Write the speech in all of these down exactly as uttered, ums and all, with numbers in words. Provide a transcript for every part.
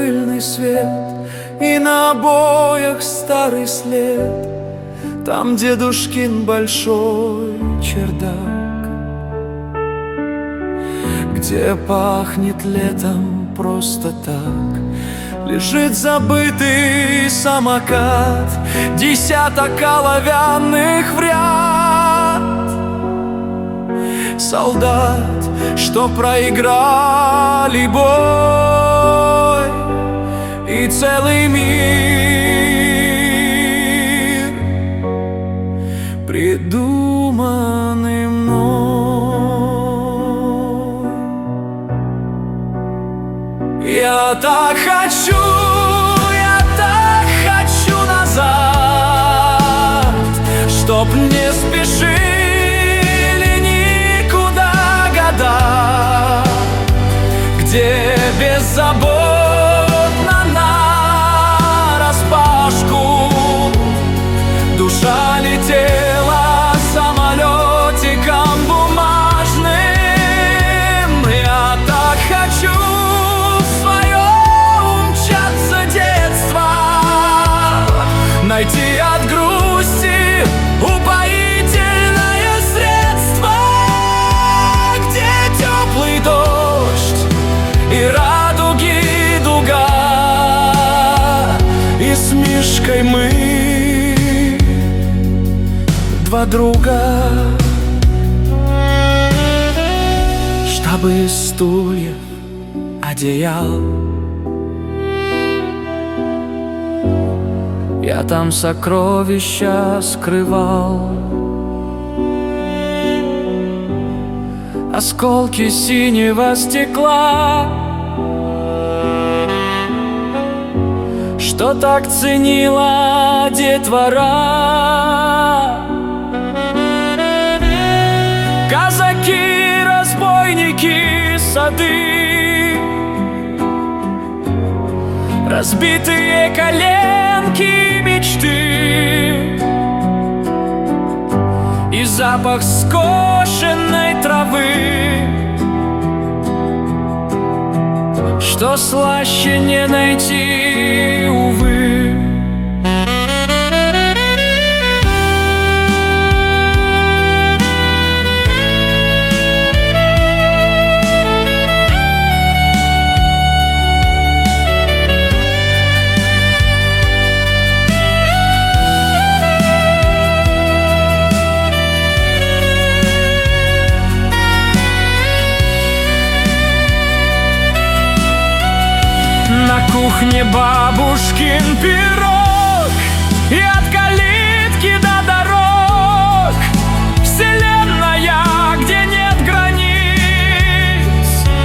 пыльный свет, и на обоях старый след. Там дедушкин большой чердак, где пахнет летом просто так. Лежит забытый самокат, десяток оловянных в ряд. Солдат, что проиграли бой, и целый мир, придуманный мной. Я так хочу, я так хочу назад, чтоб не спешили никуда года, где беззаботно нараспашку душа летела самолетиком бумажным. Я так хочу в свое умчаться детство, найти от грусти упоительное средство, где теплый дождь и радуги дуга, и с Мишкой мы два друга. Штабы из стульев, одеял, я там сокровища скрывал. Осколки синего стекла, что так ценила детвора. Казаки, разбойники, сады, разбитые коленки мечты, и запах скошенной травы, что слаще не найти, увы. На кухне бабушкин пирог, и от калитки до дорог вселенная, где нет границ,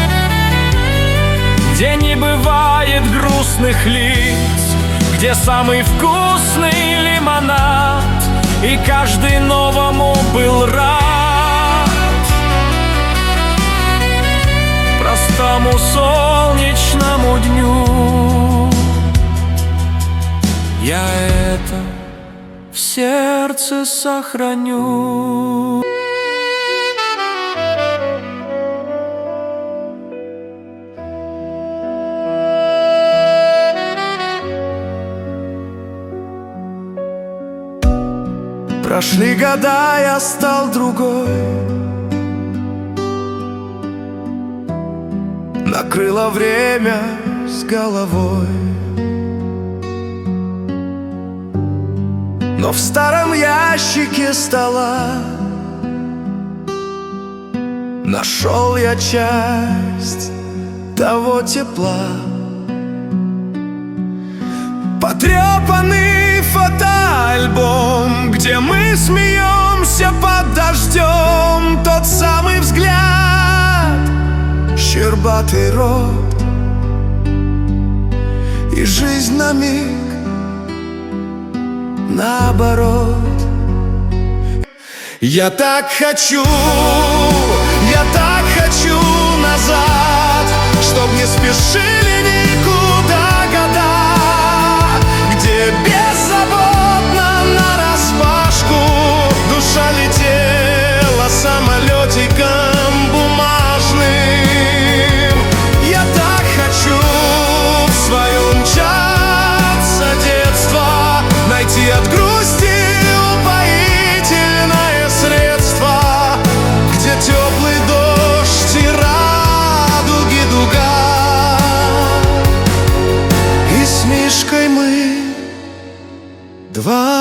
где не бывает грустных лиц, где самый вкусный лимонад, и каждый новому был рад, простому солнечному дню. Я это в сердце сохраню. Прошли года, я стал другой, накрыло время с головой. Но в старом ящике стола нашел я часть того тепла. Потрепанный фотоальбом, где мы смеемся под дождем, тот самый взгляд, щербатый рот, и жизнь на миг наоборот. Я так хочу, я так хочу назад, чтоб не спешили никуда года, где беззаботно нараспашку душа летела самолетиком бумажным. Я так хочу в девушкой мы два.